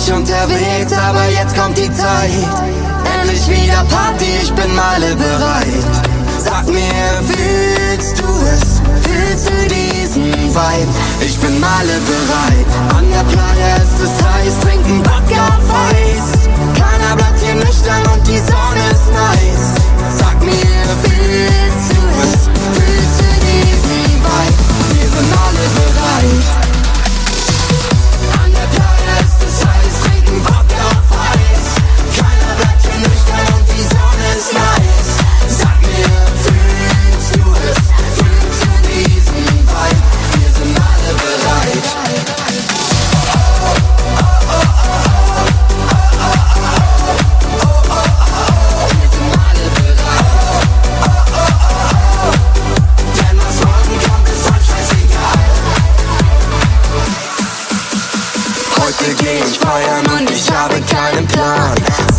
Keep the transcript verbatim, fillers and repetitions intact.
ich unterwegs, aber jetzt kommt die Zeit. Endlich wieder Party, ich bin Male bereit. Sag mir, fühlst du es? Fühlst du diesen Vibe? Ich bin Male bereit. An der Playa ist es heiß, trinken Wodka auf Eis. Keiner bleibt hier nüchtern und die Sonne ist nice. Sag mir, fühlst du es? Fühlst du diesen Vibe? Wir sind alle bereit. An der Playa ist es heiß, trinken Wodka auf Eis. Keiner bleibt hier nüchtern und die Sonne ist nice. Sag mir, fühlst du es? Fühlst du diesen Vibe? Wir sind alle bereit. Heute geh ich feiern und ich habe keinen Plan.